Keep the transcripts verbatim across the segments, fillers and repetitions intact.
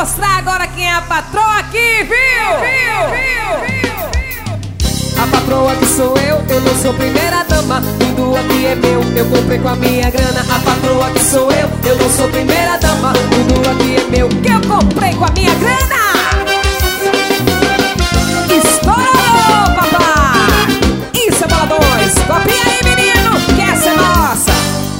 mostrar agora quem é a patroa aqui, viu? Viu? Viu? Viu? A patroa que sou eu, eu não sou primeira dama. Tudo aqui é meu, eu comprei com a minha grana. A patroa que sou eu, eu não sou primeira dama. Tudo aqui é meu, que eu comprei com a minha grana. Estourou, papai! Isso é bola dois. Copia aí, menino, que essa é nossa.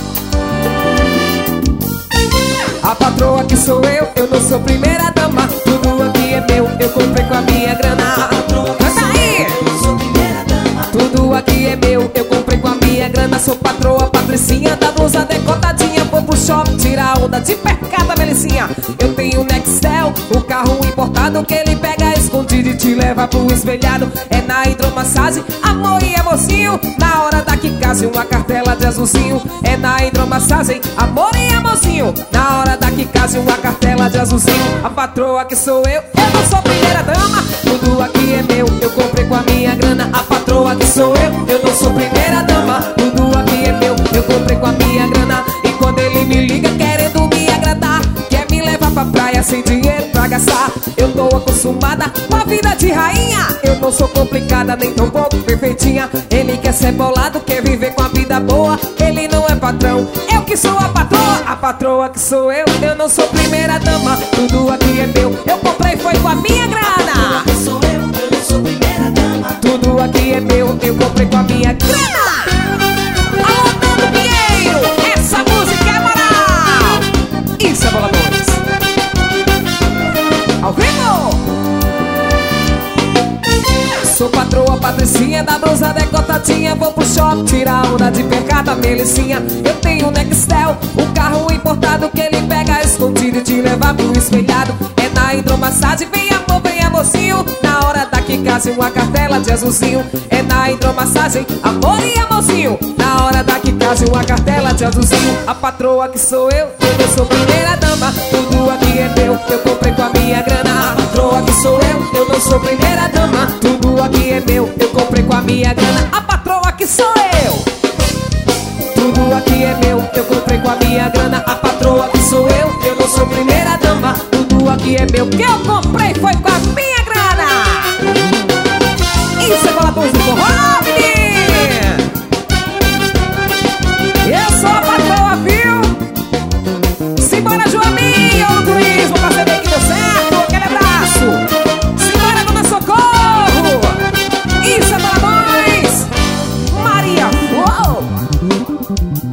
A patroa que sou eu, eu não sou primeira dama. Tudo aqui é meu, eu comprei com a minha grana. Canta aí! Tudo aqui é meu, eu comprei com a minha grana. Sou patroa, patricinha da blusa decotadinha. Vou pro shopping tirar onda de percada, Melicinha. Eu tenho o Nextel, o carro importado que ele pega escondido e te leva pro espelhado. É na hidromassagem, amor e amorzinho. Na hora da quicase, uma cartela de azulzinho. É na hidromassagem, amor e amorzinho. Na hora da quicase, uma cartela de azulzinho. A patroa que sou eu, eu não sou primeira dama. Tudo aqui é meu, eu comprei com a minha grana. A patroa que sou eu, eu não sou primeira dama. Tudo aqui é meu, eu comprei com a minha grana. E quando ele me liga querendo me agradar, quer me levar pra praia sem dinheiro pra gastar, eu tô acostumada com a vida de rainha. Eu não sou complicada, nem tão pouco perfeitinha. Ele quer ser bolado, quer viver com a vida boa. Ele não é patrão, eu que sou a patroa. A patroa que sou eu, eu não sou primeira dama. Tudo aqui é meu, eu comprei foi com a minha grana. Sou eu, eu não sou primeira dama. Tudo aqui é meu, eu comprei com a minha grana. Alô, Nando Pinheiro, essa música é moral. Isso é bola dois. Ao vivo. Sou patroa, patricinha da blusa decotadinha. Vou pro shopping tirar onda de percada, Melicinha. Eu tenho o Nextel, o carro importado que ele pega escondido e te leva pro espelhado. É na hidromassagem, vem amor, vem amorzinho. Na hora da quicase, uma cartela de azulzinho. É na hidromassagem, amor e amorzinho. Na hora da quicase, uma cartela de azulzinho. A patroa que sou eu, eu não sou primeira dama. Tudo aqui é meu, eu comprei com a minha grana. A patroa que sou eu, eu não sou primeira dama. Tudo aqui é meu, eu comprei com a minha grana. A patroa que sou eu. Tudo aqui é meu, eu comprei com a minha grana. A patroa que sou eu, eu não sou primeira dama. Tudo aqui é meu, que eu comprei foi com a minha grana. Isso é bola dois do forró, menino. Eu sou a patroa, viu? Simbora, Joaninho, no turismo, pra saber que deu certo. Aquele abraço. Simbora, Dona Socorro. Isso é bola dois. Maria, uou.